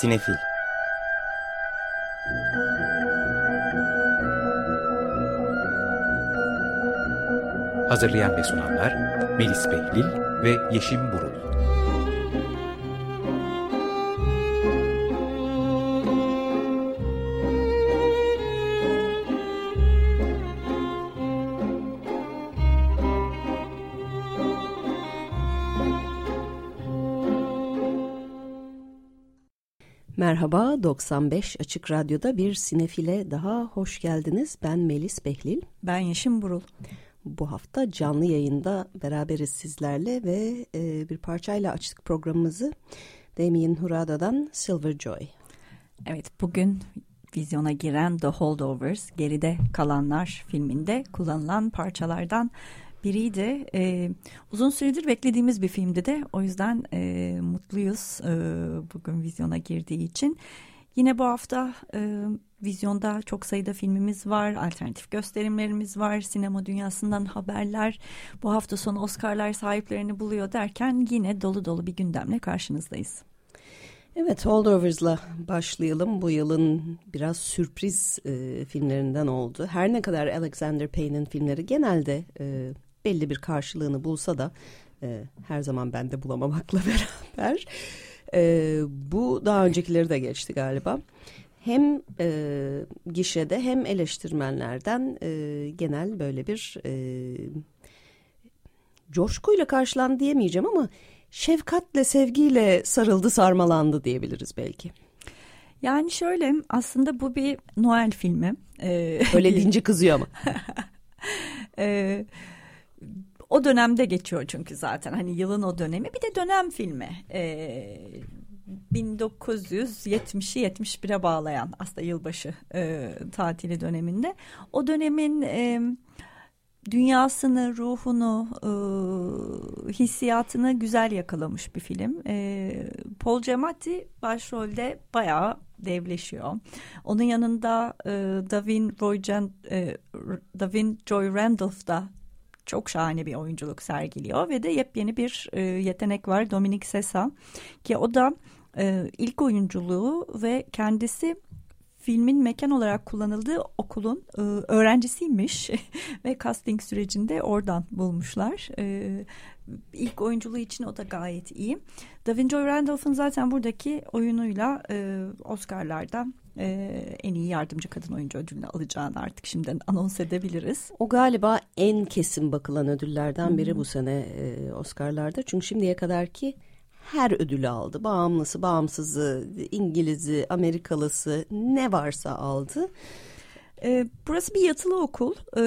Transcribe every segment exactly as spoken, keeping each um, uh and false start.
Sinefil. Hazırlayan ve sunanlar Melis Behlil ve Yeşim Burul. Merhaba, doksan beş Açık Radyo'da bir sinefile daha hoş geldiniz. Ben Melis Behlil. Ben Yeşim Burul. Bu hafta canlı yayında beraberiz sizlerle ve e, bir parçayla açtık programımızı. Damien Hurada'dan Silver Joy. Evet, bugün vizyona giren The Holdovers, Geride Kalanlar filminde kullanılan parçalardan biriydi. Ee, uzun süredir beklediğimiz bir filmdi de o yüzden e, mutluyuz e, bugün vizyona girdiği için. Yine bu hafta e, vizyonda çok sayıda filmimiz var, alternatif gösterimlerimiz var, sinema dünyasından haberler, bu hafta sonu Oscar'lar sahiplerini buluyor derken yine dolu dolu bir gündemle karşınızdayız. Evet, Holdovers'la başlayalım. Bu yılın biraz sürpriz e, filmlerinden oldu. Her ne kadar Alexander Payne'in filmleri genelde e, belli bir karşılığını bulsa da e, her zaman ben de bulamamakla beraber e, bu daha öncekileri de geçti galiba. Hem e, gişede hem eleştirmenlerden e, genel böyle bir e, coşkuyla karşılandı diyemeyeceğim ama şefkatle, sevgiyle sarıldı, sarmalandı diyebiliriz belki. Yani şöyle, aslında bu bir Noel filmi. Ee, Öyle deyince kızıyor ama. ee, o dönemde geçiyor çünkü zaten hani yılın o dönemi, bir de dönem filmi. Ee, bin dokuz yüz yetmişi yetmiş bire bağlayan aslında yılbaşı e, tatili döneminde. O dönemin e, dünyasını, ruhunu, e, hissiyatını güzel yakalamış bir film. E, Paul Giamatti başrolde bayağı devleşiyor. Onun yanında e, Davin Roy e, Davin Joy Randolph da çok şahane bir oyunculuk sergiliyor ve de yepyeni bir e, yetenek var, Dominic Sessa, ki o da e, ilk oyunculuğu ve kendisi filmin mekan olarak kullanıldığı okulun e, öğrencisiymiş ve casting sürecinde oradan bulmuşlar. E, ilk oyunculuğu için o da gayet iyi. Davin Joy Randolph'un zaten buradaki oyunuyla e, Oscar'larda e, en iyi yardımcı kadın oyuncu ödülünü alacağını artık şimdiden anons edebiliriz. O galiba en kesin bakılan ödüllerden biri hmm. bu sene e, Oscar'larda. Çünkü şimdiye kadar ki her ödülü aldı. Bağımlısı, bağımsızı, İngiliz'i, Amerikalısı ne varsa aldı. Ee, burası bir yatılı okul ee,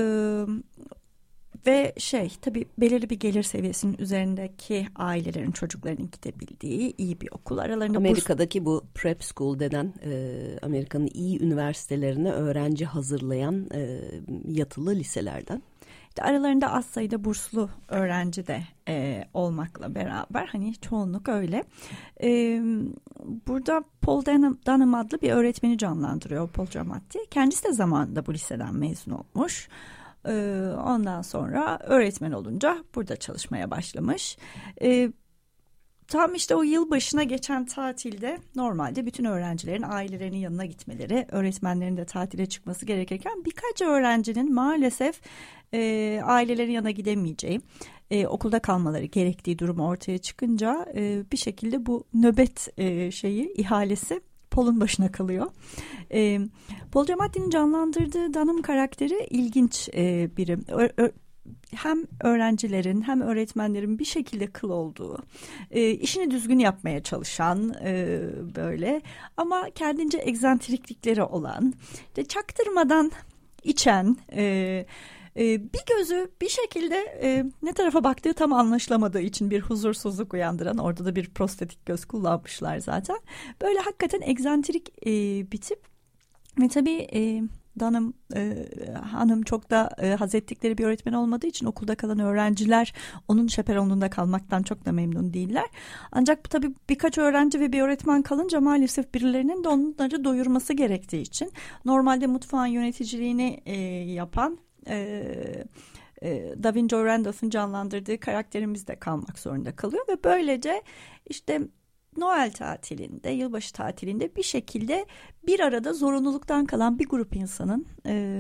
ve şey tabii belirli bir gelir seviyesinin üzerindeki ailelerin çocuklarının gidebildiği iyi bir okul. Aralarında Amerika'daki burs... bu prep school denen e, Amerika'nın iyi üniversitelerine öğrenci hazırlayan e, yatılı liselerden. Aralarında az sayıda burslu öğrenci de e, olmakla beraber hani çoğunluk öyle. E, burada Paul Dunham adlı bir öğretmeni canlandırıyor Paul Giamatti. Kendisi de zamanında bu liseden mezun olmuş. E, ondan sonra öğretmen olunca burada çalışmaya başlamış. E, Tam işte o yılbaşına geçen tatilde normalde bütün öğrencilerin ailelerinin yanına gitmeleri, öğretmenlerin de tatile çıkması gerekirken birkaç öğrencinin maalesef e, ailelerin yanına gidemeyeceği, e, okulda kalmaları gerektiği durumu ortaya çıkınca e, bir şekilde bu nöbet e, şeyi, ihalesi Paul'un başına kalıyor. E, Paul Giamatti'nin canlandırdığı Dunham karakteri ilginç e, biri. Ö, ö, hem öğrencilerin hem öğretmenlerin bir şekilde kıl olduğu, e, işini düzgün yapmaya çalışan e, böyle ama kendince egzantriklikleri olan, de çaktırmadan içen, e, e, bir gözü bir şekilde e, ne tarafa baktığı tam anlaşılamadığı için bir huzursuzluk uyandıran, orada da bir prostetik göz kullanmışlar zaten. Böyle hakikaten egzantrik e, bir tip ve tabii e, Dunham e, hanım çok da e, haz ettikleri bir öğretmen olmadığı için okulda kalan öğrenciler onun şeperonluğunda kalmaktan çok da memnun değiller. Ancak tabii birkaç öğrenci ve bir öğretmen kalınca maalesef birilerinin de onları doyurması gerektiği için normalde mutfağın yöneticiliğini e, yapan e, e, Davin Joy Randolph'un canlandırdığı karakterimiz de kalmak zorunda kalıyor ve böylece işte Noel tatilinde, yılbaşı tatilinde bir şekilde bir arada zorunluluktan kalan bir grup insanın e,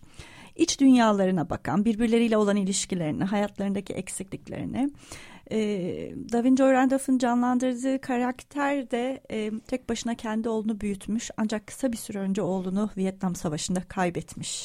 iç dünyalarına bakan, birbirleriyle olan ilişkilerini, hayatlarındaki eksikliklerini. E, Da'Vine Joy Randolph'un canlandırdığı karakter de e, tek başına kendi oğlunu büyütmüş, ancak kısa bir süre önce oğlunu Vietnam Savaşı'nda kaybetmiş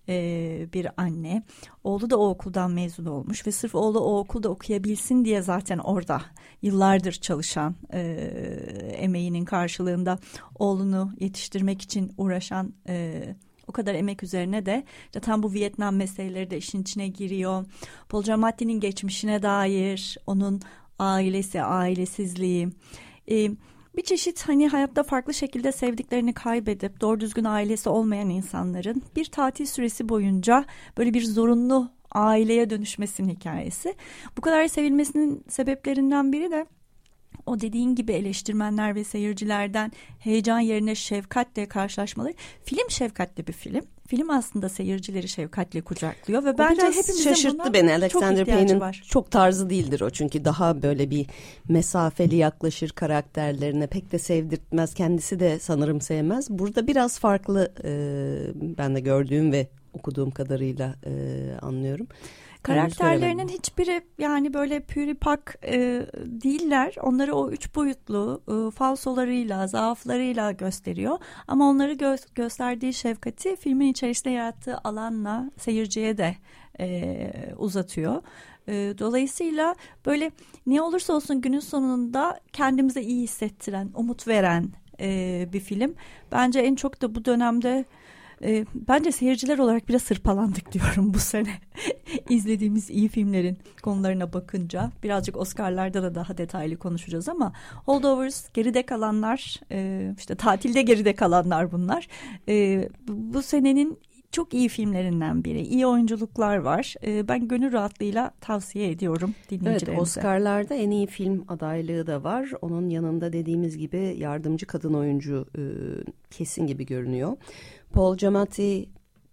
bir anne. Oğlu da o okuldan mezun olmuş ve sırf oğlu o okulda okuyabilsin diye zaten orada yıllardır çalışan, e, emeğinin karşılığında oğlunu yetiştirmek için uğraşan, e, o kadar emek üzerine de işte tam bu Vietnam meseleleri de işin içine giriyor. Paul Giamatti'nin geçmişine dair, onun ailesi, ailesizliği, e, bir çeşit hani hayatta farklı şekilde sevdiklerini kaybedip doğru düzgün ailesi olmayan insanların bir tatil süresi boyunca böyle bir zorunlu aileye dönüşmesinin hikayesi. Bu kadar sevilmesinin sebeplerinden biri de o dediğin gibi eleştirmenler ve seyircilerden heyecan yerine şefkatle karşılaşmaları. Film şefkatli bir film. Film aslında seyircileri şefkatle kucaklıyor ve o bence biraz hepimizin şaşırttı beni. Alexander Payne'in var. çok tarzı değildir o, çünkü daha böyle bir mesafeli yaklaşır karakterlerine, pek de sevdirtmez, kendisi de sanırım sevmez. Burada biraz farklı, e, ben de gördüğüm ve okuduğum kadarıyla e, anlıyorum. Karakterlerinin hiçbiri yani böyle püripak e, değiller. Onları o üç boyutlu e, falsolarıyla, zaaflarıyla gösteriyor. Ama onları gö- gösterdiği şefkati filmin içerisinde yarattığı alanla seyirciye de e, uzatıyor. E, dolayısıyla böyle ne olursa olsun günün sonunda kendimize iyi hissettiren, umut veren e, bir film. Bence en çok da bu dönemde E, bence seyirciler olarak biraz hırpalandık diyorum bu sene. İzlediğimiz iyi filmlerin konularına bakınca birazcık Oscar'larda da daha detaylı konuşacağız ama Holdovers, geride kalanlar, e, işte tatilde geride kalanlar bunlar. E, bu, bu senenin çok iyi filmlerinden biri. İyi oyunculuklar var. E, ben gönül rahatlığıyla tavsiye ediyorum dinleyicilerimize. Evet, Oscar'larda en iyi film adaylığı da var. Onun yanında dediğimiz gibi yardımcı kadın oyuncu e, kesin gibi görünüyor. Paul Giamatti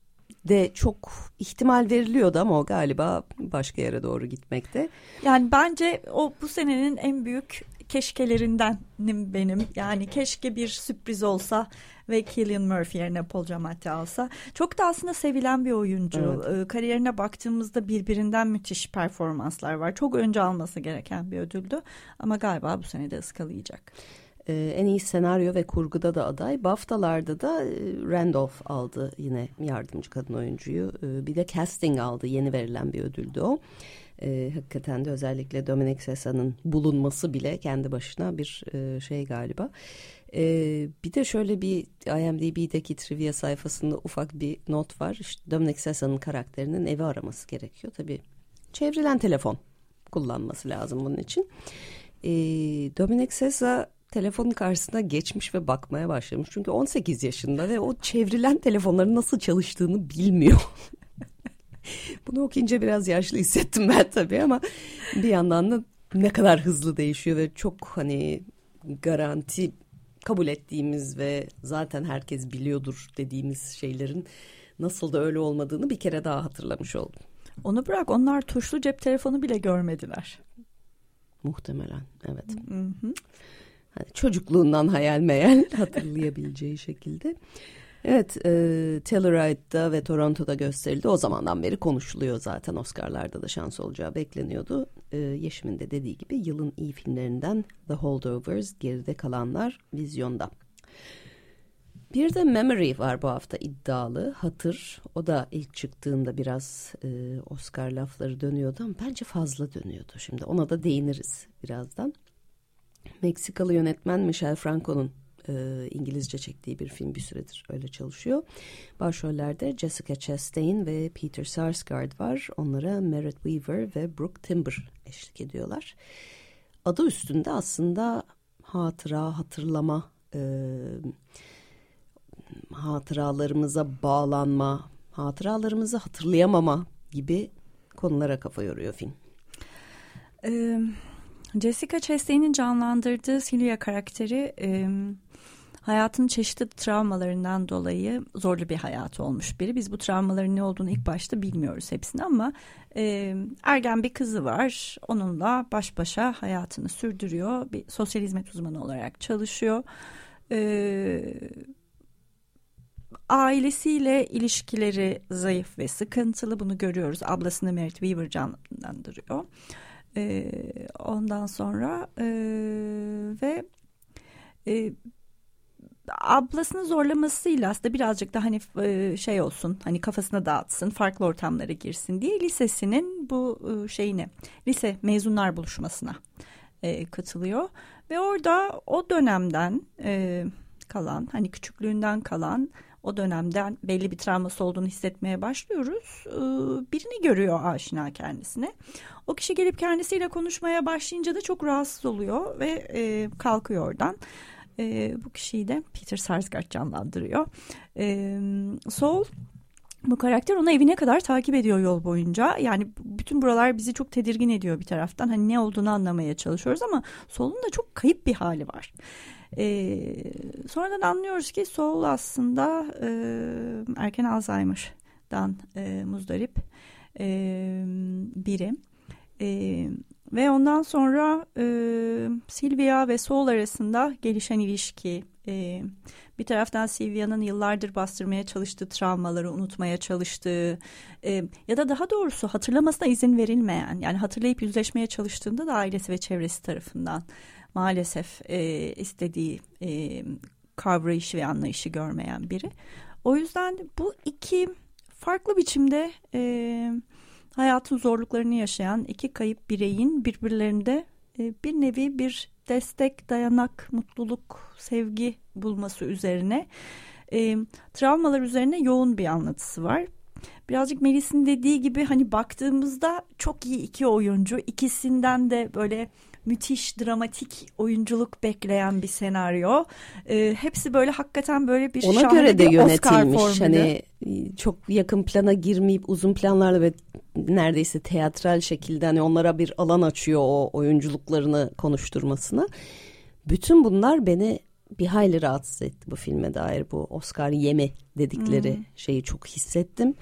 de çok ihtimal veriliyordu ama o galiba başka yere doğru gitmekte. Yani bence o bu senenin en büyük keşkelerindenim benim. Yani keşke bir sürpriz olsa ve Cillian Murphy yerine Paul Giamatti alsa. Çok da aslında sevilen bir oyuncu. Evet. Kariyerine baktığımızda birbirinden müthiş performanslar var. Çok önce alması gereken bir ödüldü ama galiba bu sene de ıskalayacak. Ee, en iyi senaryo ve kurguda da aday. BAFTA'larda da e, Randolph aldı yine yardımcı kadın oyuncuyu. Ee, bir de casting aldı. Yeni verilen bir ödüldü o. Ee, hakikaten de özellikle Dominic Sessa'nın bulunması bile kendi başına bir e, şey galiba. Ee, bir de şöyle bir I M D B'deki trivia sayfasında ufak bir not var. İşte Dominic Sessa'nın karakterinin evi araması gerekiyor. Tabii çevrilen telefon kullanması lazım bunun için. Ee, Dominic Sessa telefonun karşısına geçmiş ve bakmaya başlamış. Çünkü on sekiz yaşında ve o çevrilen telefonların nasıl çalıştığını bilmiyor. Bunu okuyunca biraz yaşlı hissettim ben tabii ama bir yandan da ne kadar hızlı değişiyor ve çok hani garanti kabul ettiğimiz ve zaten herkes biliyordur dediğimiz şeylerin nasıl da öyle olmadığını bir kere daha hatırlamış oldum. Onu bırak, onlar tuşlu cep telefonu bile görmediler. Muhtemelen evet. Hı hı. Hani çocukluğundan hayal meyal hatırlayabileceği şekilde. Evet, e, Telluride'da ve Toronto'da gösterildi. O zamandan beri konuşuluyor zaten. Oscar'larda da şans olacağı bekleniyordu. E, Yeşim'in de dediği gibi yılın iyi filmlerinden The Holdovers, geride kalanlar vizyonda. Bir de Memory var bu hafta, iddialı. Hatır. O da ilk çıktığında biraz e, Oscar lafları dönüyordu ama bence fazla dönüyordu. Şimdi ona da değiniriz birazdan. Meksikalı yönetmen Michel Franco'nun e, İngilizce çektiği bir film, bir süredir öyle çalışıyor. Başrollerde Jessica Chastain ve Peter Sarsgaard var. Onlara Merritt Wever ve Brooke Timber eşlik ediyorlar. Adı üstünde aslında hatıra, hatırlama, e, hatıralarımıza bağlanma, hatıralarımızı hatırlayamama gibi konulara kafa yoruyor film. Evet. Jessica Chastain'in canlandırdığı Celia karakteri e, hayatın çeşitli travmalarından dolayı zorlu bir hayatı olmuş biri. Biz bu travmaların ne olduğunu ilk başta bilmiyoruz hepsini ama e, ergen bir kızı var. Onunla baş başa hayatını sürdürüyor. Bir sosyal hizmet uzmanı olarak çalışıyor. E, ailesiyle ilişkileri zayıf ve sıkıntılı, bunu görüyoruz. Ablasını Merit Weaver canlandırıyor. E, ondan sonra e, ve e, ablasını zorlamasıyla aslında birazcık da hani e, şey olsun, hani kafasına dağıtsın, farklı ortamlara girsin diye lisesinin bu e, şeyine, lise mezunlar buluşmasına e, katılıyor ve orada o dönemden e, kalan, hani küçüklüğünden kalan, o dönemden belli bir travması olduğunu hissetmeye başlıyoruz. Ee, birini görüyor aşina kendisine. O kişi gelip kendisiyle konuşmaya başlayınca da çok rahatsız oluyor ve e, kalkıyor oradan. E, bu kişiyi de Peter Sarsgaard canlandırıyor. E, Saul, bu karakter onu evine kadar takip ediyor yol boyunca. Yani bütün buralar bizi çok tedirgin ediyor bir taraftan. Hani ne olduğunu anlamaya çalışıyoruz ama Saul'un da çok kayıp bir hali var. Ee, sonradan anlıyoruz ki Saul aslında e, erken Alzheimer'dan e, muzdarip e, biri e, ve ondan sonra e, Sylvia ve Saul arasında gelişen ilişki, e, bir taraftan Sylvia'nın yıllardır bastırmaya çalıştığı travmaları unutmaya çalıştığı e, ya da daha doğrusu hatırlamasına izin verilmeyen, yani hatırlayıp yüzleşmeye çalıştığında da ailesi ve çevresi tarafından maalesef e, istediği e, kavrayışı ve anlayışı görmeyen biri. O yüzden bu iki farklı biçimde e, hayatın zorluklarını yaşayan iki kayıp bireyin birbirlerinde e, bir nevi bir destek, dayanak, mutluluk, sevgi bulması üzerine, e, travmalar üzerine yoğun bir anlatısı var. Birazcık Melis'in dediği gibi hani baktığımızda çok iyi iki oyuncu, ikisinden de böyle müthiş dramatik oyunculuk bekleyen bir senaryo. E, hepsi böyle hakikaten böyle bir ona şahane göre de bir yönetilmiş. Oscar Hani çok yakın plana girmeyip uzun planlarla ve neredeyse teatral şekilde hani onlara bir alan açıyor o oyunculuklarını konuşturmasına. Bütün bunlar beni bir hayli rahatsız etti bu filme dair, bu Oscar yeme dedikleri hmm. şeyi çok hissettim.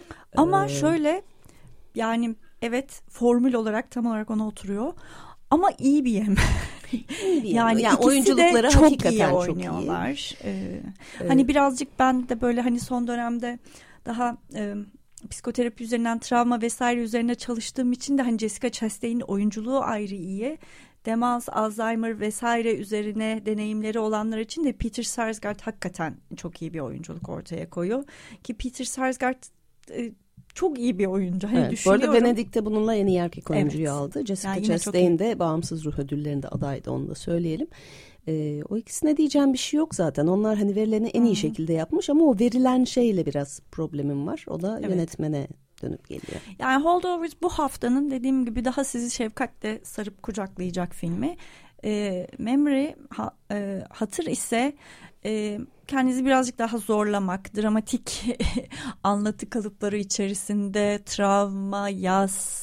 Ama ee, şöyle yani evet, formül olarak tam olarak ona oturuyor. Ama iyi bir yem. İyi bir yani yani oyunculukları de çok hakikaten iyi çok oynuyorlar. iyi. Ee, evet. Hani birazcık ben de böyle hani son dönemde daha e, psikoterapi üzerinden, travma vesaire üzerine çalıştığım için de hani Jessica Chastain'in oyunculuğu ayrı iyi. Demans, Alzheimer vesaire üzerine deneyimleri olanlar için de Peter Sarsgaard hakikaten çok iyi bir oyunculuk ortaya koyuyor. Ki Peter Sarsgaard e, çok iyi bir oyuncu. Hani evet, bu arada Venedik'te bununla en iyi erkek oyuncuyu evet. aldı. Jessica yani Chastain de bağımsız ruh ödüllerinde adaydı, onu da söyleyelim. Ee, o ikisine diyeceğim bir şey yok zaten. Onlar hani verileni en iyi hmm. şekilde yapmış ama o verilen şeyle biraz problemim var. O da evet. yönetmene dönüp geliyor. Yani Holdovers bu haftanın dediğim gibi daha sizi şefkatle sarıp kucaklayacak filmi. E, Memory ha, e, hatır ise e, kendinizi birazcık daha zorlamak, dramatik anlatı kalıpları içerisinde travma, yas,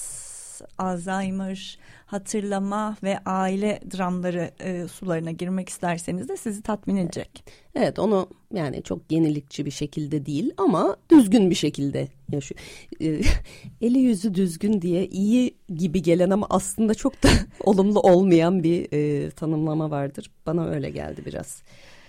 Alzheimer, hatırlama ve aile dramları e, sularına girmek isterseniz de sizi tatmin edecek. Evet, onu yani çok yenilikçi bir şekilde değil ama düzgün bir şekilde yaşıyor. E, eli yüzü düzgün diye iyi gibi gelen ama aslında çok da olumlu olmayan bir e, tanımlama vardır. Bana öyle geldi biraz.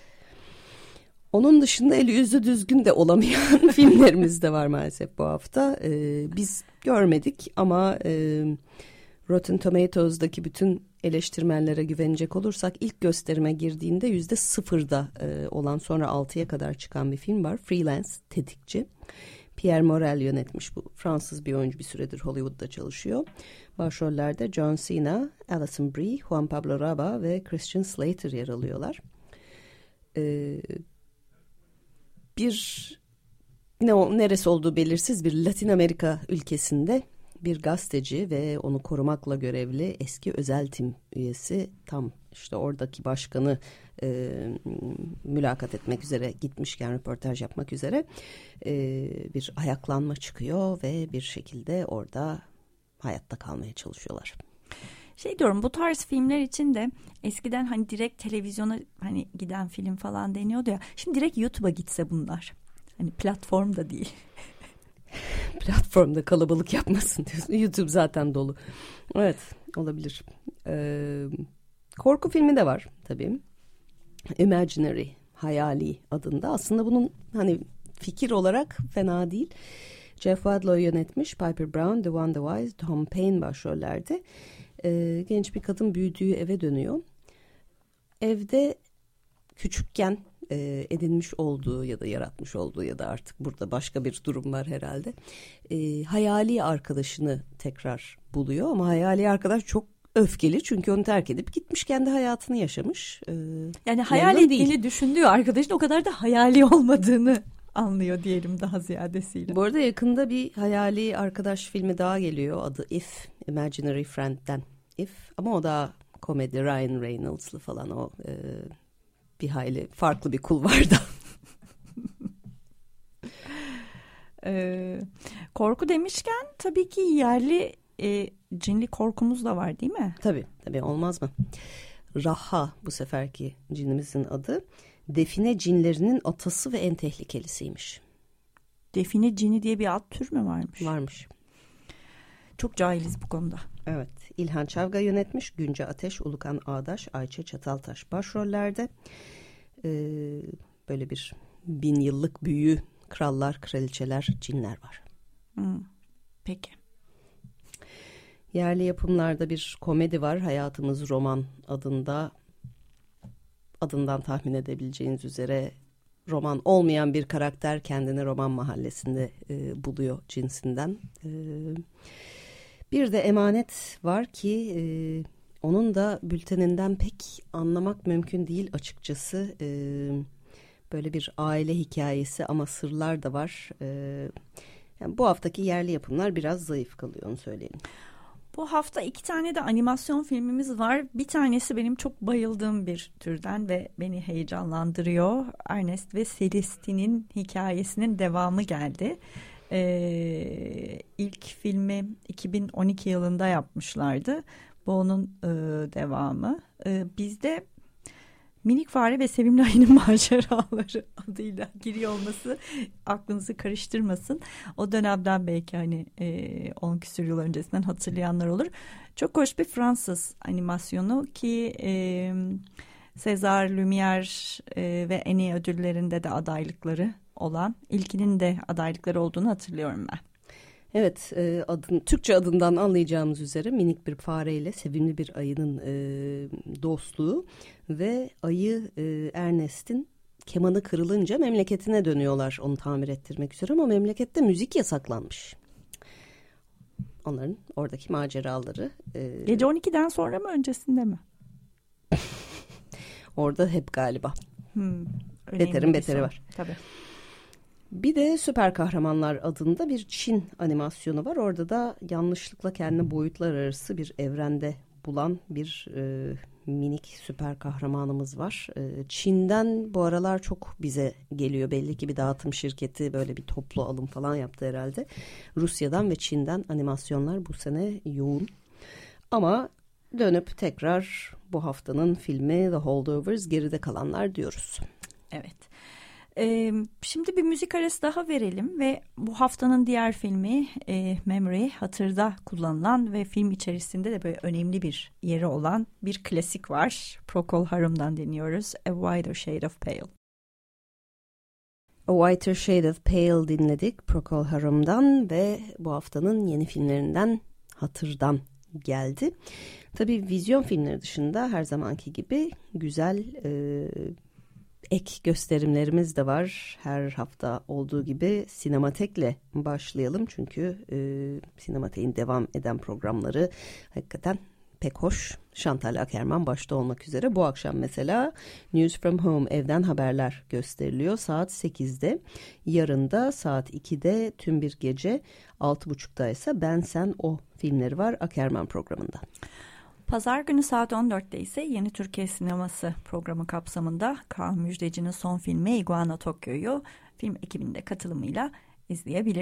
Onun dışında eli yüzü düzgün de olamayan filmlerimiz de var maalesef bu hafta. Ee, biz görmedik ama e, Rotten Tomatoes'daki bütün eleştirmenlere güvenecek olursak ilk gösterime girdiğinde yüzde sıfırda e, olan, sonra altıya kadar çıkan bir film var. Freelance, Tetikçi. Pierre Morel yönetmiş, bu Fransız bir oyuncu, bir süredir Hollywood'da çalışıyor. Başrollerde John Cena, Alison Brie, Juan Pablo Raba ve Christian Slater yer alıyorlar. Ee, bir ne o, neresi olduğu belirsiz bir Latin Amerika ülkesinde bir gazeteci ve onu korumakla görevli eski özel tim üyesi, tam işte oradaki başkanı e, mülakat etmek üzere gitmişken, röportaj yapmak üzere e, bir ayaklanma çıkıyor ve bir şekilde orada hayatta kalmaya çalışıyorlar. Şey diyorum, bu tarz filmler için de eskiden hani direkt televizyona hani giden film falan deniyordu ya. Şimdi direkt YouTube'a gitse bunlar. Hani platform da değil. Platformda kalabalık yapmasın diyorsun. YouTube zaten dolu. Evet, olabilir. Ee, korku filmi de var tabii. Imaginary, hayali adında. Aslında bunun hani fikir olarak fena değil. Jeff Wadlow yönetmiş. Piper Brown, The Wonder Wise, Tom Payne başrollerde. Ee, genç bir kadın büyüdüğü eve dönüyor. Evde küçükken e, edinmiş olduğu ya da yaratmış olduğu ya da artık burada başka bir durum var herhalde. E, hayali arkadaşını tekrar buluyor ama hayali arkadaş çok öfkeli çünkü onu terk edip gitmiş, kendi hayatını yaşamış. E, yani hayal ettiğini düşündüğü arkadaşın o kadar da hayali olmadığını anlıyor diyelim daha ziyadesiyle. Bu arada yakında bir hayali arkadaş filmi daha geliyor. Adı If, Imaginary Friend'den If, ama o da komedi, Ryan Reynolds'lı falan, o e, bir hayli farklı bir kulvarda. ee, korku demişken tabii ki yerli e, cinli korkumuz da var değil mi? Tabii tabii, olmaz mı? Raha bu seferki cinimizin adı. Define cinlerinin atası ve en tehlikelisiymiş. Define cini diye bir alt tür mü varmış? Varmış. Çok cahiliz bu konuda. Evet. İlhan Çavga yönetmiş. Günce Ateş, Ulukan Ağdaş, Ayça Çataltaş başrollerde. Ee, böyle bir bin yıllık büyü, krallar, kraliçeler, cinler var. Hmm. Peki. Yerli yapımlarda bir komedi var. Hayatımız Roman adında. Adından tahmin edebileceğiniz üzere roman olmayan bir karakter kendini roman mahallesinde e, buluyor cinsinden. E, bir de Emanet var ki e, onun da bülteninden pek anlamak mümkün değil açıkçası. E, böyle bir aile hikayesi ama sırlar da var. E, yani bu haftaki yerli yapımlar biraz zayıf kalıyor, onu söyleyeyim. Bu hafta iki tane de animasyon filmimiz var. Bir tanesi benim çok bayıldığım bir türden ve beni heyecanlandırıyor. Ernest ve Celestine'in hikayesinin devamı geldi. Ee, ilk filmi iki bin on iki yılında yapmışlardı. Bu onun e, devamı. E, bizde Minik Fare ve Sevimli Ayı'nın maceraları adıyla giriyor olması aklınızı karıştırmasın. O dönemden belki hani e, on küsur yıl öncesinden hatırlayanlar olur. Çok hoş bir Fransız animasyonu ki e, César, Lumière e, ve Annie ödüllerinde de adaylıkları olan, ilkinin de adaylıkları olduğunu hatırlıyorum ben. Evet, e, adın, Türkçe adından anlayacağımız üzere minik bir fareyle sevimli bir ayının e, dostluğu ve ayı e, Ernest'in kemanı kırılınca memleketine dönüyorlar onu tamir ettirmek üzere, ama memlekette müzik yasaklanmış. Onların oradaki maceraları. E, Gece on ikiden sonra mı, öncesinde mi? Orada hep galiba. Hmm, Beterin beteri var. Tabii. Bir de Süper Kahramanlar adında bir Çin animasyonu var. Orada da yanlışlıkla kendi boyutlar arası bir evrende bulan bir e, minik süper kahramanımız var. E, Çin'den bu aralar çok bize geliyor. Belli ki bir dağıtım şirketi böyle bir toplu alım falan yaptı herhalde. Rusya'dan ve Çin'den animasyonlar bu sene yoğun. Ama dönüp tekrar bu haftanın filmi The Holdovers, geride kalanlar diyoruz. Evet. Ee, şimdi bir müzik arası daha verelim ve bu haftanın diğer filmi e, Memory, hatırda kullanılan ve film içerisinde de böyle önemli bir yeri olan bir klasik var. Procol Harum'dan dinliyoruz. A Whiter Shade of Pale. A Whiter Shade of Pale dinledik Procol Harum'dan ve bu haftanın yeni filmlerinden Hatır'dan geldi. Tabii vizyon filmleri dışında her zamanki gibi güzel e, ek gösterimlerimiz de var. Her hafta olduğu gibi Sinematek'le başlayalım. Çünkü e, Sinematek'in devam eden programları hakikaten pek hoş. Chantal Akerman başta olmak üzere. Bu akşam mesela News from Home, evden haberler gösteriliyor saat sekizde. Yarın da saat ikide Tüm Bir Gece, altı buçukta ise Ben Sen O filmleri var Akerman programında. Pazar günü saat on dörtte ise Yeni Türkiye Sineması programı kapsamında Kaan Müjdeci'nin son filmi Iguana Tokyo'yu film ekibinde katılımıyla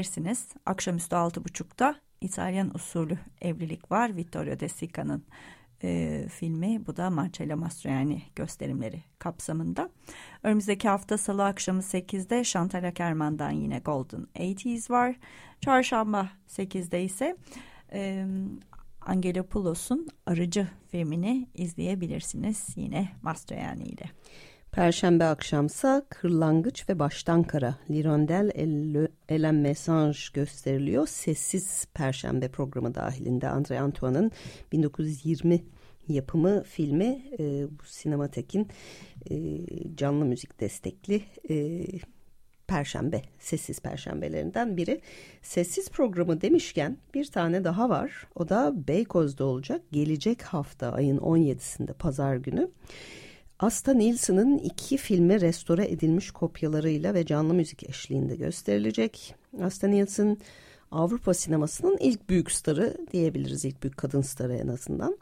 izleyebilirsiniz. Akşamüstü altı buçukta İtalyan usulü evlilik var. Vittorio De Sica'nın e, filmi. Bu da Marcello Mastroianni gösterimleri kapsamında. Önümüzdeki hafta Salı akşamı sekizde Chantal Akerman'dan yine Golden seksenler var. Çarşamba sekizde ise e, Angelopoulos'un Arıcı filmini izleyebilirsiniz yine Mastroianni ile. Perşembe akşamsa Kırlangıç ve Baştan Kara, L'Hirondelle et le Message gösteriliyor. Sessiz Perşembe programı dahilinde André Antoine'ın bin dokuz yüz yirmi yapımı filmi, e, bu Sinematek'in e, canlı müzik destekli e, Perşembe, sessiz perşembelerinden biri. Sessiz programı demişken bir tane daha var. O da Beykoz'da olacak. Gelecek hafta ayın on yedisinde Pazar günü. Asta Nielsen'ın iki filmi restore edilmiş kopyalarıyla ve canlı müzik eşliğinde gösterilecek. Asta Nielsen Avrupa sinemasının ilk büyük starı diyebiliriz, ilk büyük kadın starı en azından.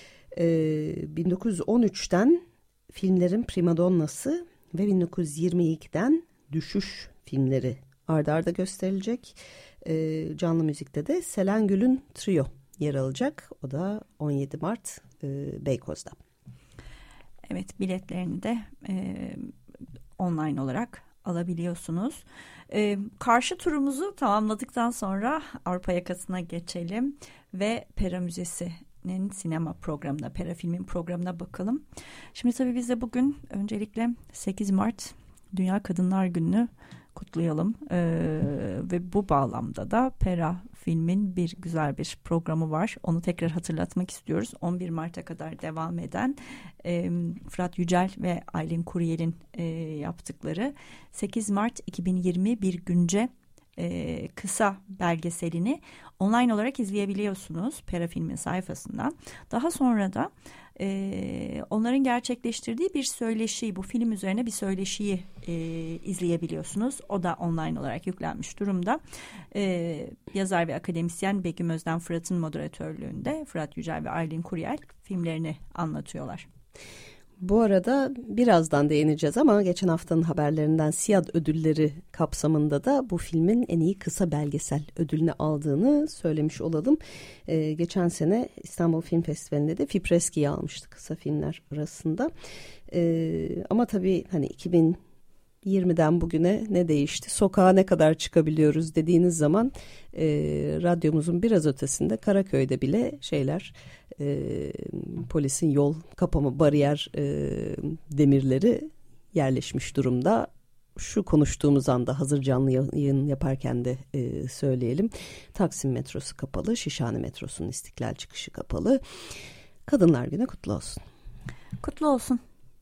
Ee, bin dokuz yüz on üçten filmlerin primadonnası ve bin dokuz yüz yirmi ikiden Düşüş filmleri arda arda gösterilecek. Ee, canlı müzikte de Selen Gül'ün Trio yer alacak. O da on yedi Mart e, Beykoz'da. Evet, biletlerini de e, online olarak alabiliyorsunuz. E, karşı turumuzu tamamladıktan sonra Avrupa yakasına geçelim ve Pera Müzesi'nin sinema programına, Pera Film'in programına bakalım. Şimdi tabii biz de bugün öncelikle sekiz Mart Dünya Kadınlar Günü'nü kutlayalım ee, ve bu bağlamda da Pera Film'in bir güzel bir programı var. Onu tekrar hatırlatmak istiyoruz. on bir Mart'a kadar devam eden e, Fırat Yücel ve Aylin Kuryel'in e, yaptıkları sekiz Mart iki bin yirmi bir günce e, kısa belgeselini online olarak izleyebiliyorsunuz Pera Film'in sayfasından. Daha sonra da Ee, onların gerçekleştirdiği bir söyleşi, bu film üzerine bir söyleşiyi e, izleyebiliyorsunuz. O da online olarak yüklenmiş durumda. Ee, yazar ve akademisyen Begüm Özden Fırat'ın moderatörlüğünde Fırat Yücel ve Aylin Kuryel filmlerini anlatıyorlar. Bu arada birazdan değineceğiz ama geçen haftanın haberlerinden SİAD ödülleri kapsamında da bu filmin en iyi kısa belgesel ödülünü aldığını söylemiş olalım. Ee, geçen sene İstanbul Film Festivali'nde de Fipreski'yi almıştı kısa filmler arasında. Ee, ama tabii hani iki bin yirmiden bugüne ne değişti? Sokağa ne kadar çıkabiliyoruz dediğiniz zaman e, radyomuzun biraz ötesinde Karaköy'de bile şeyler... E, polisin yol kapama bariyer e, demirleri yerleşmiş durumda. Şu konuştuğumuz anda hazır canlı yayın yaparken de e, söyleyelim. Taksim metrosu kapalı, Şişhane metrosunun İstiklal çıkışı kapalı. Kadınlar Günü kutlu olsun. Kutlu olsun.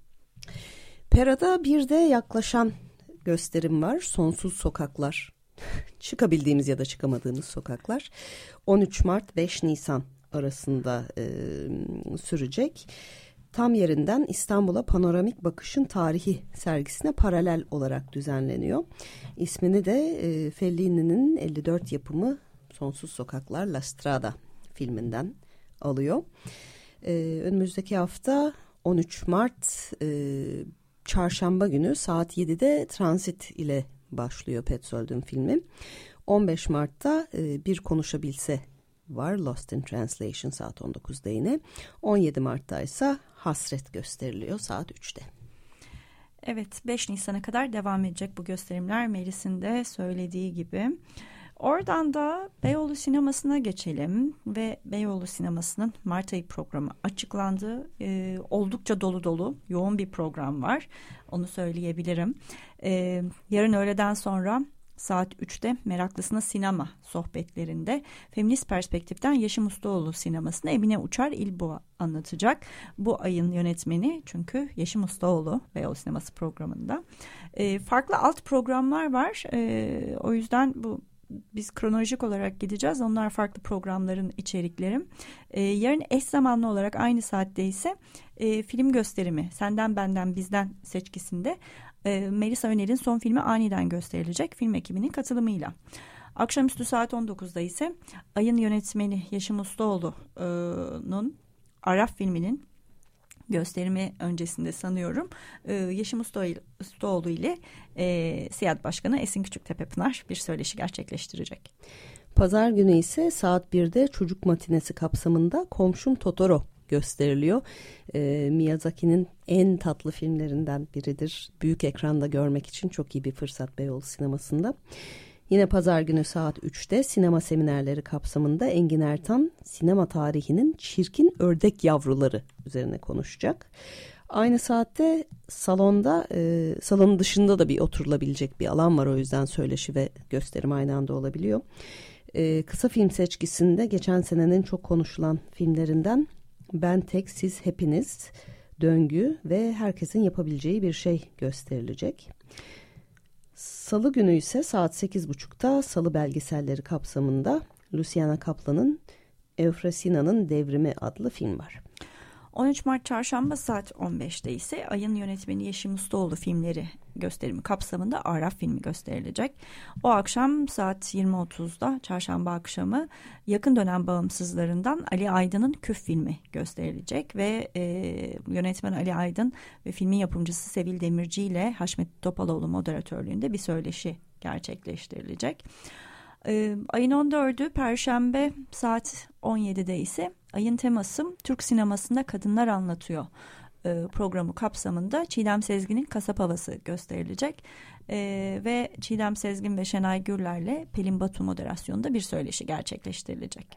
Pera'da bir de yaklaşan gösterim var. Sonsuz Sokaklar. Çıkabildiğimiz ya da çıkamadığımız sokaklar. on üç Mart beş Nisan arasında e, sürecek. Tam yerinden İstanbul'a panoramik bakışın tarihi sergisine paralel olarak düzenleniyor. İsmini de e, Fellini'nin elli dört yapımı Sonsuz Sokaklar La Strada filminden alıyor. E, önümüzdeki hafta on üç Mart e, Çarşamba günü saat yedide Transit ile başlıyor Petzold'un filmi. on beş Mart'ta e, Bir Konuşabilse var, Lost in Translation saat on dokuzda yine. on yedi Mart'ta ise Hasret gösteriliyor saat üçte. Evet, beş Nisan'a kadar devam edecek bu gösterimler, Melis'in de söylediği gibi. Oradan da Beyoğlu Sineması'na geçelim ve Beyoğlu Sineması'nın Mart ayı programı açıklandı. Ee, oldukça dolu dolu, yoğun bir program var. Onu söyleyebilirim. Ee, yarın öğleden sonra saat üçte Meraklısına Sinema sohbetlerinde feminist perspektiften Yeşim Ustaoğlu sinemasını Emine Uçar İlboğa anlatacak. Bu ayın yönetmeni çünkü Yeşim Ustaoğlu Beyoğlu Sineması programında. E, farklı alt programlar var. E, o yüzden bu biz kronolojik olarak gideceğiz. Onlar farklı programların içerikleri. E, yarın eş zamanlı olarak aynı saatte ise e, film gösterimi Senden Benden Bizden seçkisinde e, Melisa Öner'in son filmi aniden gösterilecek film ekibinin katılımıyla. Akşamüstü saat on dokuzda ise ayın yönetmeni Yeşim Ustaoğlu'nun Araf filminin gösterimi öncesinde sanıyorum e, Yeşim Ustaoğlu ile e, SİAD Başkanı Esin Küçüktepe-Pınar bir söyleşi gerçekleştirecek. Pazar günü ise saat birde Çocuk Matinesi kapsamında Komşum Totoro gösteriliyor. E, Miyazaki'nin en tatlı filmlerinden biridir. Büyük ekranda görmek için çok iyi bir fırsat Beyoğlu sinemasında. Yine pazar günü saat üçte sinema seminerleri kapsamında Engin Ertan sinema tarihinin çirkin ördek yavruları üzerine konuşacak. Aynı saatte salonda, e, salonun dışında da bir oturulabilecek bir alan var. O yüzden söyleşi ve gösterim aynı anda olabiliyor. E, kısa film seçkisinde geçen senenin çok konuşulan filmlerinden Ben Tek Siz Hepiniz, Döngü ve Herkesin Yapabileceği Bir Şey gösterilecek. Salı günü ise saat sekiz buçukta Salı belgeselleri kapsamında Luciana Kaplan'ın Eufrasina'nın Devrimi adlı film var. on üç Mart Çarşamba saat on beşte ise Ay'ın yönetmeni Yeşim Ustaoğlu filmleri gösterimi kapsamında Araf filmi gösterilecek. O akşam saat yirmi otuzda Çarşamba akşamı yakın dönem bağımsızlarından Ali Aydın'ın Küf filmi gösterilecek ve e, yönetmen Ali Aydın ve filmin yapımcısı Sevil Demirci ile Haşmet Topaloğlu moderatörlüğünde bir söyleşi gerçekleştirilecek. E, ayın on dördü Perşembe saat on yedide ise Ayın teması Türk sinemasında kadınlar anlatıyor e, programı kapsamında Çiğdem Sezgin'in Kasap Havası gösterilecek e, ve Çiğdem Sezgin ve Şenay Gürler'le Pelin Batu moderasyonunda bir söyleşi gerçekleştirilecek.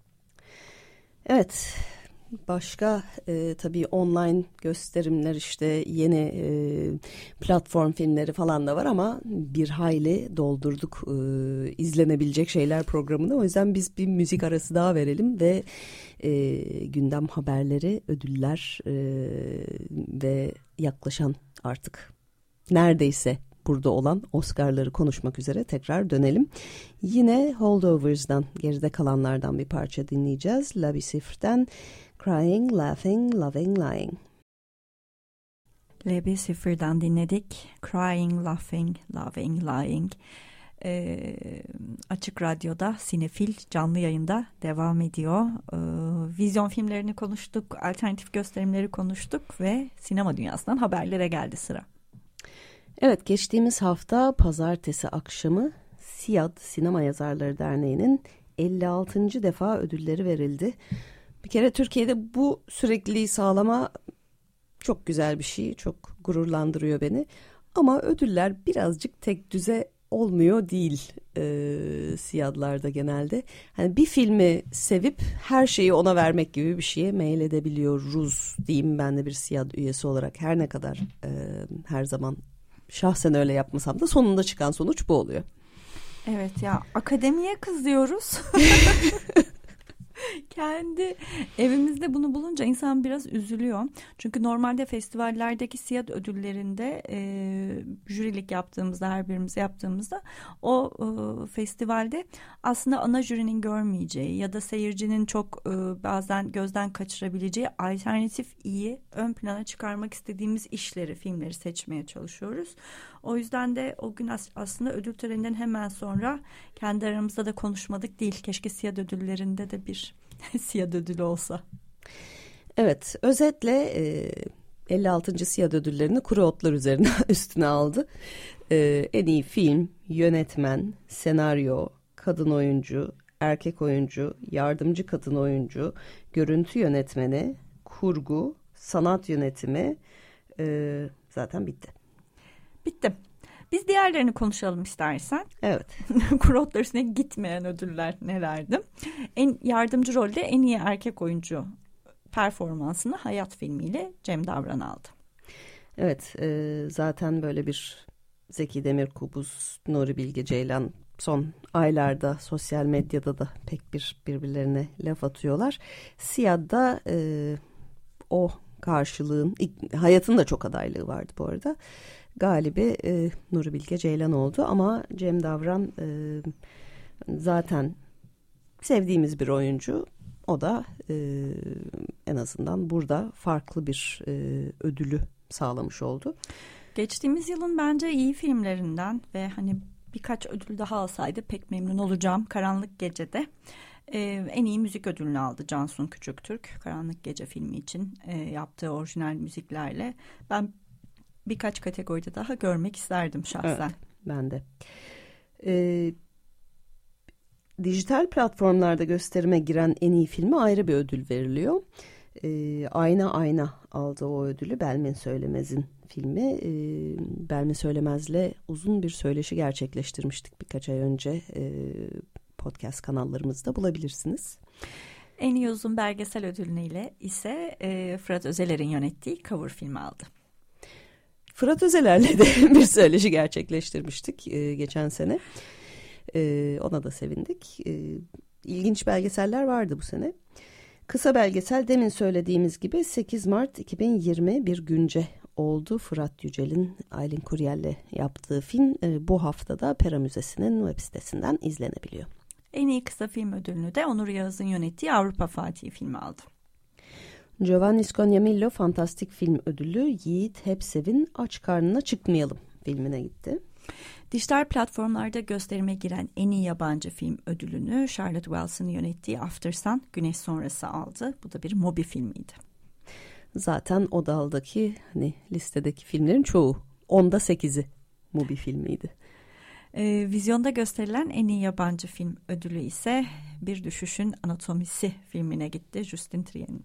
Evet, başka e, tabii online gösterimler, işte yeni e, platform filmleri falan da var ama bir hayli doldurduk e, izlenebilecek şeyler programını. O yüzden biz bir müzik arası daha verelim ve e, gündem haberleri, ödüller e, ve yaklaşan artık neredeyse burada olan Oscar'ları konuşmak üzere tekrar dönelim. Yine Holdovers'dan, geride kalanlardan bir parça dinleyeceğiz. La Bicifre'den Crying, Laughing, Loving, Lying. La Bicifre'dan dinledik. Crying, Laughing, Loving, Lying. Ee, Açık Radyo'da Sinefil canlı yayında devam ediyor. Ee, vizyon filmlerini konuştuk, alternatif gösterimleri konuştuk ve sinema dünyasından haberlere geldi sıra. Evet, geçtiğimiz hafta pazartesi akşamı SİAD Sinema Yazarları Derneği'nin elli altıncı defa ödülleri verildi. Bir kere Türkiye'de bu sürekliliği sağlama çok güzel bir şey, çok gururlandırıyor beni. Ama ödüller birazcık tek düze olmuyor değil e, SİAD'larda genelde. Hani bir filmi sevip her şeyi ona vermek gibi bir şeye meyledebiliyoruz diyeyim ben de bir SİAD üyesi olarak. Her ne kadar e, her zaman şahsen öyle yapmasam da sonunda çıkan sonuç bu oluyor. Evet ya, akademiye kızıyoruz. Kendi evimizde bunu bulunca insan biraz üzülüyor. Çünkü normalde festivallerdeki SİAD ödüllerinde e, jürilik yaptığımızda, her birimiz yaptığımızda o e, festivalde aslında ana jürinin görmeyeceği ya da seyircinin çok e, bazen gözden kaçırabileceği alternatif iyi, ön plana çıkarmak istediğimiz işleri, filmleri seçmeye çalışıyoruz. O yüzden de o gün as- aslında ödül töreninden hemen sonra kendi aramızda da konuşmadık değil. Keşke SİAD ödüllerinde de bir SİAD ödülü olsa. Evet, özetle e, elli altıncı SİAD ödüllerini Kuru Otlar üzerine üstüne aldı. E, en iyi film, yönetmen, senaryo, kadın oyuncu, erkek oyuncu, yardımcı kadın oyuncu, görüntü yönetmeni, kurgu, sanat yönetimi e, zaten bitti. Bitti. Biz diğerlerini konuşalım istersen. Evet. Kuru Otlar üstüne gitmeyen ödüller nelerdi? En yardımcı rolde en iyi erkek oyuncu performansını Hayat filmiyle Cem Davran aldı. Evet, e, zaten böyle bir Zeki Demirkubuz, Nuri Bilge Ceylan son aylarda sosyal medyada da pek bir birbirlerine laf atıyorlar. SİAD'da e, o karşılığın, Hayat'ın da çok adaylığı vardı bu arada. Galibi e, Nuri Bilge Ceylan oldu ama Cem Davran e, zaten sevdiğimiz bir oyuncu. O da e, en azından burada farklı bir e, ödülü sağlamış oldu. Geçtiğimiz yılın bence iyi filmlerinden ve hani birkaç ödül daha alsaydı pek memnun olacağım. Karanlık Gece'de e, en iyi müzik ödülünü aldı Cansun Küçüktürk. Karanlık Gece filmi için e, yaptığı orijinal müziklerle. Ben birkaç kategoride daha görmek isterdim şahsen. Evet, ben de. Ee, dijital platformlarda gösterime giren en iyi filme ayrı bir ödül veriliyor. E, Ayna Ayna aldı o ödülü. Belmin Söylemez'in filmi. E, Belmin Söylemez'le uzun bir söyleşi gerçekleştirmiştik birkaç ay önce. E, podcast kanallarımızda bulabilirsiniz. En iyi uzun belgesel ödülüyle ise e, Fırat Özeler'in yönettiği Cover filmi aldı. Fırat Özeler'le de bir söyleşi gerçekleştirmiştik e, geçen sene. E, ona da sevindik. E, ilginç belgeseller vardı bu sene. Kısa belgesel demin söylediğimiz gibi sekiz Mart iki bin yirmi bir günce oldu. Fırat Yücel'in Aylin Kuryel'le yaptığı film e, bu haftada Pera Müzesi'nin web sitesinden izlenebiliyor. En iyi kısa film ödülünü de Onur Yağız'ın yönettiği Avrupa Fatih filmi aldı. Giovanni Scognamillo Fantastik Film Ödülü Yiğit Hepsev'in Aç Karnına Çıkmayalım filmine gitti. Dijital platformlarda gösterime giren en iyi yabancı film ödülünü Charlotte Wells'ın yönettiği After Sun Güneş Sonrası aldı. Bu da bir Mobi filmiydi. Zaten o daldaki hani listedeki filmlerin çoğu onda sekizi Mobi filmiydi. E, vizyonda gösterilen en iyi yabancı film ödülü ise Bir Düşüşün Anatomisi filmine gitti. Justin Triet'in.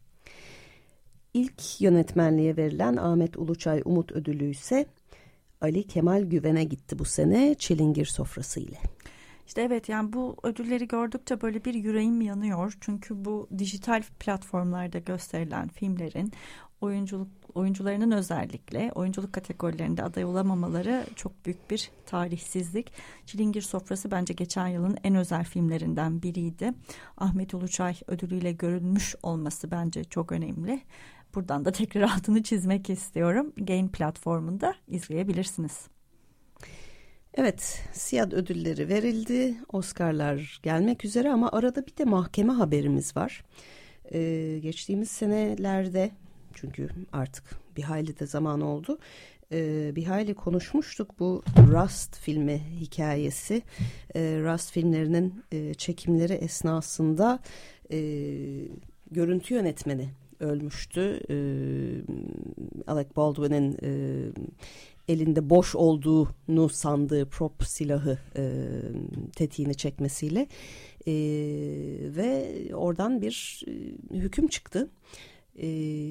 İlk yönetmenliğe verilen Ahmet Uluçay Umut Ödülü ise Ali Kemal Güven'e gitti bu sene Çilingir Sofrası ile. İşte evet, yani bu ödülleri gördükçe böyle bir yüreğim yanıyor. Çünkü bu dijital platformlarda gösterilen filmlerin oyunculuk oyuncularının özellikle oyunculuk kategorilerinde aday olamamaları çok büyük bir tarihsizlik. Çilingir Sofrası bence geçen yılın en özel filmlerinden biriydi. Ahmet Uluçay ödülüyle görülmüş olması bence çok önemli. Buradan da tekrar altını çizmek istiyorum. Gain platformunda izleyebilirsiniz. Evet, SİAD ödülleri verildi. Oscar'lar gelmek üzere ama arada bir de mahkeme haberimiz var. Ee, geçtiğimiz senelerde, çünkü artık bir hayli de zaman oldu, ee, bir hayli konuşmuştuk bu Rust filmi hikayesi. Ee, Rust filmlerinin e, çekimleri esnasında e, görüntü yönetmeni ölmüştü. Ee, Alec Baldwin'in e, elinde boş olduğunu sandığı prop silahı e, tetiğini çekmesiyle e, ve oradan bir e, hüküm çıktı. E,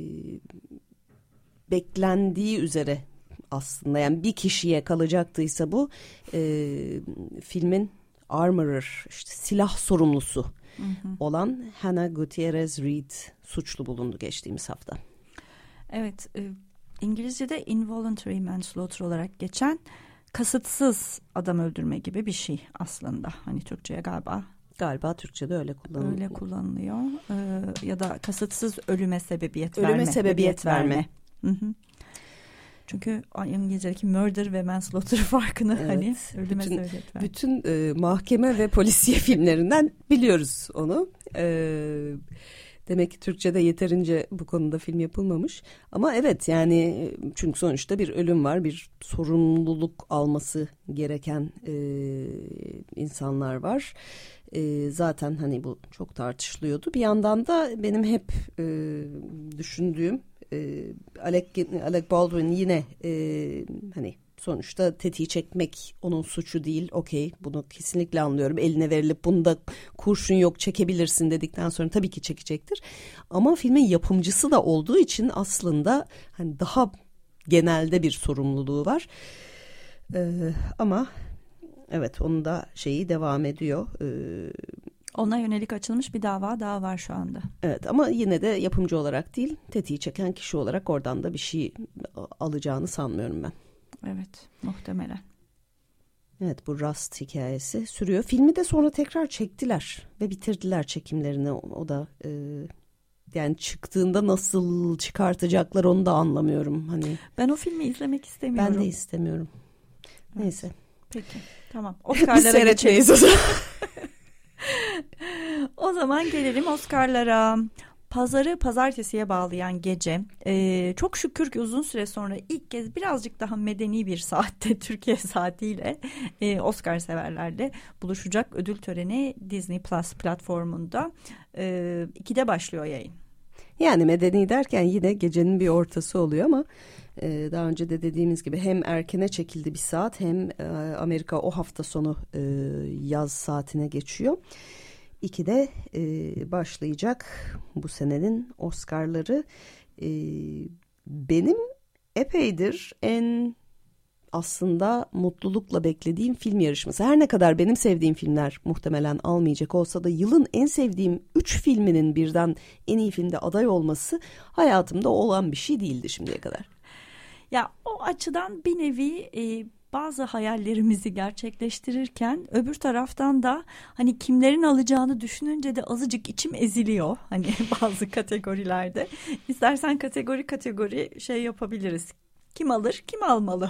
beklendiği üzere aslında, yani bir kişiye kalacaktıysa bu e, filmin armorer, işte silah sorumlusu hı hı. olan Hannah Gutierrez Reed suçlu bulundu geçtiğimiz hafta. Evet, e, İngilizce'de involuntary manslaughter olarak geçen kasıtsız adam öldürme gibi bir şey aslında. Hani Türkçe'ye galiba. Galiba Türkçe'de öyle kullanılıyor. Öyle kullanılıyor. Ee, ya da kasıtsız ölüme sebebiyet ölüme verme. Ölüme sebebiyet verme. verme. Hı hı. Çünkü İngilizce'deki murder ve manslaughter farkını evet, hani ölüme bütün, sebebiyet verme. Bütün e, mahkeme ve polisiye filmlerinden biliyoruz onu. Evet. Demek ki Türkçe'de yeterince bu konuda film yapılmamış. Ama evet, yani çünkü sonuçta bir ölüm var. Bir sorumluluk alması gereken e, insanlar var. E, zaten hani bu çok tartışılıyordu. Bir yandan da benim hep e, düşündüğüm e, Alec, Alec Baldwin yine e, hani sonuçta tetiği çekmek onun suçu değil. Okey, bunu kesinlikle anlıyorum. Eline verilip bunda kurşun yok, çekebilirsin dedikten sonra tabii ki çekecektir. Ama filmin yapımcısı da olduğu için aslında hani daha genelde bir sorumluluğu var. Ee, ama evet, onun da şeyi devam ediyor. Ee, Ona yönelik açılmış bir dava daha var şu anda. Evet, ama yine de yapımcı olarak değil, tetiği çeken kişi olarak oradan da bir şey alacağını sanmıyorum ben. Evet, muhtemelen. Evet, bu Rust hikayesi sürüyor. Filmi de sonra tekrar çektiler ve bitirdiler çekimlerini. O, o da e, yani çıktığında nasıl çıkartacaklar onu da anlamıyorum. Hani ben o filmi izlemek istemiyorum. Ben de istemiyorum. Evet. Neyse. Peki, tamam. Oscar'lara geçeyiz o zaman. O zaman gelelim Oscar'lara. Pazarı pazartesiye bağlayan gece ee, çok şükür ki uzun süre sonra ilk kez birazcık daha medeni bir saatte Türkiye saatiyle e, Oscar severlerle buluşacak ödül töreni Disney Plus platformunda e, ikide başlıyor yayın. Yani medeni derken yine gecenin bir ortası oluyor ama e, daha önce de dediğimiz gibi hem erkene çekildi bir saat hem e, Amerika o hafta sonu e, yaz saatine geçiyor. ikide e, başlayacak bu senenin Oscar'ları. E, benim epeydir en aslında mutlulukla beklediğim film yarışması. Her ne kadar benim sevdiğim filmler muhtemelen almayacak olsa da yılın en sevdiğim üç filminin birden en iyi filmde aday olması hayatımda olan bir şey değildi şimdiye kadar. Ya o açıdan bir nevi e, bazı hayallerimizi gerçekleştirirken öbür taraftan da hani kimlerin alacağını düşününce de azıcık içim eziliyor. Hani bazı kategorilerde. İstersen kategori kategori şey yapabiliriz. Kim alır, kim almalı?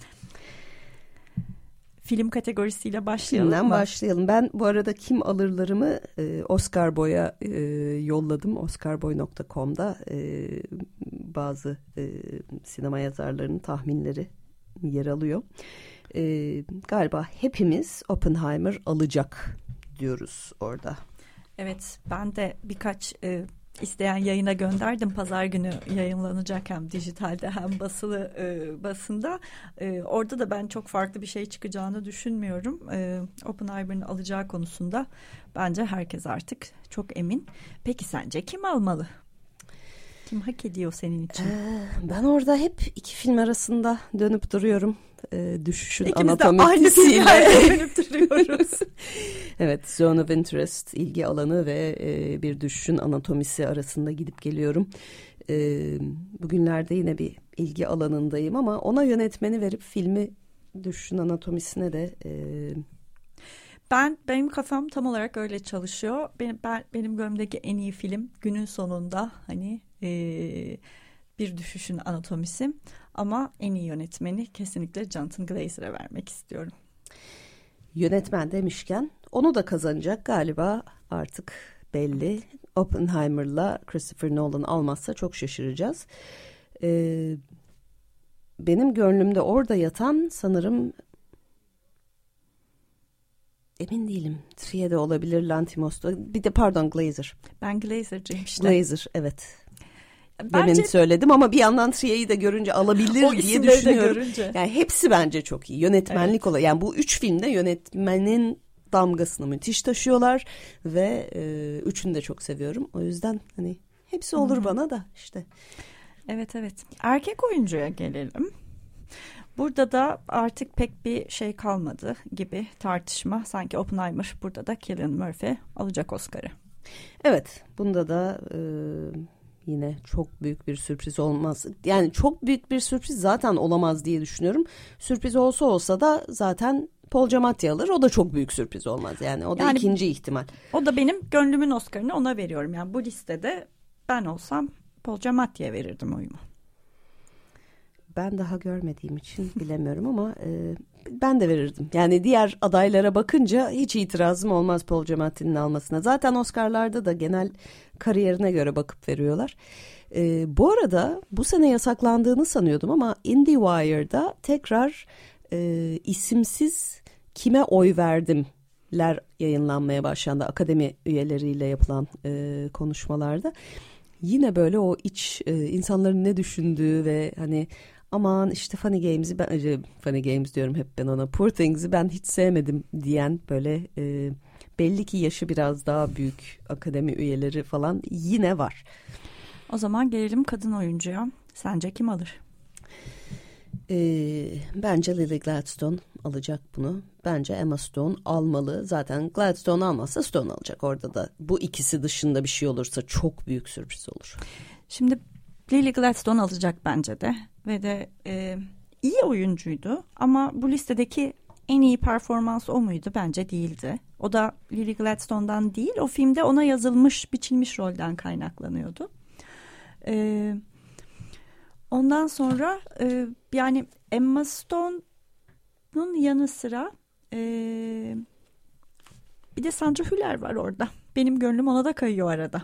Film kategorisiyle başlayalım Kimden mı? başlayalım. Ben bu arada kim alırlarımı e, Oscar Boy'a e, yolladım. oscar boy nokta com'da e, bazı e, sinema yazarlarının tahminleri yer alıyor. E, galiba hepimiz Oppenheimer alacak diyoruz orada. Evet, ben de birkaç e, isteyen yayına gönderdim. Pazar günü yayınlanacak hem dijitalde hem basılı e, basında. E, orada da ben çok farklı bir şey çıkacağını düşünmüyorum. E, Oppenheimer'ın alacağı konusunda bence herkes artık çok emin. Peki sence kim almalı? Kim hak ediyor senin için? Ee, ben orada hep iki film arasında dönüp duruyorum. Ee, düşüşün İkimiz de aynı anatomisiyle filmlerde dönüp duruyoruz. Evet, Zone of Interest, ilgi alanı ve e, bir düşüşün anatomisi arasında gidip geliyorum. E, bugünlerde yine bir ilgi alanındayım ama ona yönetmeni verip filmi düşüşün anatomisine de... E, Ben benim kafam tam olarak öyle çalışıyor. Benim ben, benim gönlümdeki en iyi film günün sonunda hani e, bir düşüşün anatomisi, ama en iyi yönetmeni kesinlikle Jonathan Glazer'a vermek istiyorum. Yönetmen demişken onu da kazanacak galiba artık belli. Oppenheimer'la Christopher Nolan almazsa çok şaşıracağız. Ee, benim gönlümde orada yatan sanırım, emin değilim, Trier'de olabilir, Lanthimos'ta, bir de pardon Glazer. Ben Glazer'cıyım işte. Glazer, evet. Bence... Demin söyledim ama bir yandan Trier'i de görünce alabilir o diye düşünüyorum. Görünce. Yani hepsi bence çok iyi. Yönetmenlik evet. olarak. Yani bu üç filmde yönetmenin damgasını müthiş taşıyorlar ve e, üçünü de çok seviyorum. O yüzden hani hepsi olur Hı-hı. bana da işte. Evet evet. Erkek oyuncuya gelelim. Burada da artık pek bir şey kalmadı gibi tartışma. Sanki Oppenheimer, burada da Cillian Murphy alacak Oscar'ı. Evet, bunda da e, yine çok büyük bir sürpriz olmaz. Yani çok büyük bir sürpriz zaten olamaz diye düşünüyorum. Sürpriz olsa olsa da zaten Paul Giamatti alır. O da çok büyük sürpriz olmaz yani. O da yani, ikinci ihtimal. O da benim gönlümün Oscar'ını ona veriyorum. Yani bu listede ben olsam Paul Giamatti'ye verirdim oyumu. Ben daha görmediğim için bilemiyorum ama e, ben de verirdim. Yani diğer adaylara bakınca hiç itirazım olmaz Paul Giamatti'nin almasına. Zaten Oscar'larda da genel kariyerine göre bakıp veriyorlar. E, bu arada bu sene yasaklandığını sanıyordum ama IndieWire'da tekrar e, isimsiz kime oy verdimler yayınlanmaya başlandı. Akademi üyeleriyle yapılan e, konuşmalarda. Yine böyle o iç e, insanların ne düşündüğü ve hani aman işte Funny Games'i ben Funny Games diyorum hep ben ona, Poor Things'i ben hiç sevmedim diyen böyle e, belli ki yaşı biraz daha büyük akademi üyeleri falan yine var. O zaman gelelim kadın oyuncuya. Sence kim alır? E, bence Lily Gladstone alacak bunu. Bence Emma Stone almalı. Zaten Gladstone almazsa Stone alacak. Orada da bu ikisi dışında bir şey olursa çok büyük sürpriz olur. Şimdi Lily Gladstone alacak bence de. Ve de e, iyi oyuncuydu. Ama bu listedeki en iyi performans o muydu? Bence değildi. O da Lily Gladstone'dan değil, o filmde ona yazılmış, biçilmiş rolden kaynaklanıyordu. E, ondan sonra e, yani Emma Stone'un yanı sıra e, bir de Sandra Hüller var orada. Benim gönlüm ona da kayıyor arada.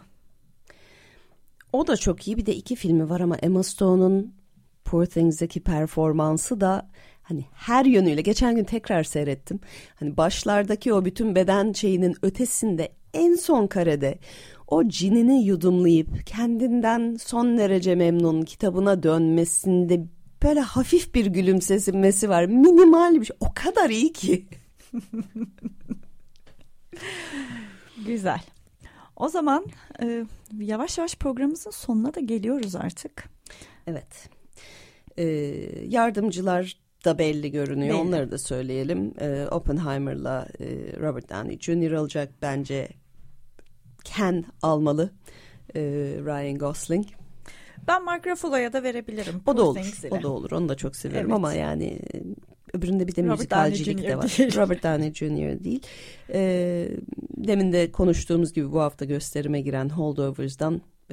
O da çok iyi. Bir de iki filmi var ama Emma Stone'un Poor Things'deki performansı da hani her yönüyle, geçen gün tekrar seyrettim. Hani başlardaki o bütün beden şeyinin ötesinde en son karede o cinini yudumlayıp kendinden son derece memnun kitabına dönmesinde böyle hafif bir gülümsemesi var. Minimal bir şey. O kadar iyi ki. Güzel. O zaman e, yavaş yavaş programımızın sonuna da geliyoruz artık. Evet. Ee, yardımcılar da belli görünüyor. Belli. Onları da söyleyelim. Ee, Oppenheimer'la e, Robert Downey Junior alacak. Bence Ken almalı. Ee, Ryan Gosling. Ben Mark Ruffalo'ya da verebilirim. O da olur. Things'ile. O da olur. Onu da çok severim Evet. ama yani öbüründe bir de Robert müzikalcilik Downey de var. Junior değil. Robert Downey Junior değil. Ee, demin de konuştuğumuz gibi bu hafta gösterime giren Holdovers'dan e,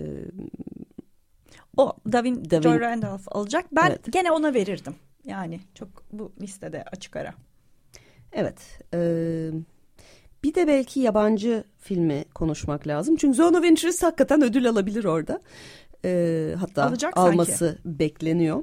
o Davin, Davin Joy Randolph alacak. Ben Evet. gene ona verirdim. Yani çok bu listede açık ara. Evet. E, bir de belki yabancı filmi konuşmak lazım. Çünkü Zone of Interest hakikaten ödül alabilir orada. E, hatta Alacak alması sanki. bekleniyor.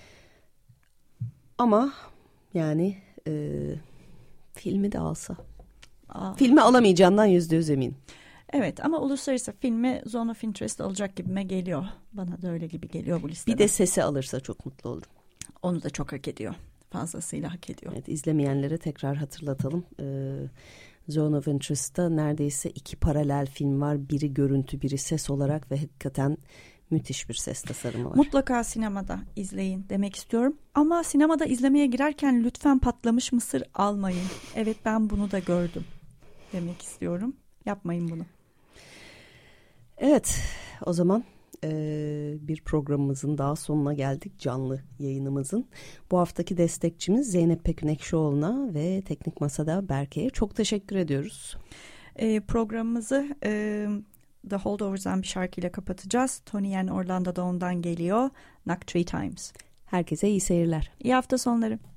Ama yani e, filmi de alsa. Aa. Filmi alamayacağından yüzde yüz eminim. Evet ama uluslararası filmi Zone of Interest alacak gibime geliyor. Bana da öyle gibi geliyor bu listede. Bir de sesi alırsa çok mutlu olurum. Onu da çok hak ediyor. Fazlasıyla hak ediyor. Evet, izlemeyenlere tekrar hatırlatalım. Ee, Zone of Interest'ta neredeyse iki paralel film var. Biri görüntü, biri ses olarak ve hakikaten müthiş bir ses tasarımı var. Mutlaka sinemada izleyin demek istiyorum. Ama sinemada izlemeye girerken lütfen patlamış mısır almayın. Evet ben bunu da gördüm demek istiyorum. Yapmayın bunu. Evet, o zaman e, bir programımızın daha sonuna geldik. Canlı yayınımızın. Bu haftaki destekçimiz Zeynep Pekünekşioğlu'na ve Teknik Masa'da Berke'ye çok teşekkür ediyoruz. E, programımızı e, The Holdovers'dan bir şarkıyla kapatacağız. Tony and Orlando'da ondan geliyor. Knock Three Times. Herkese iyi seyirler. İyi hafta sonları.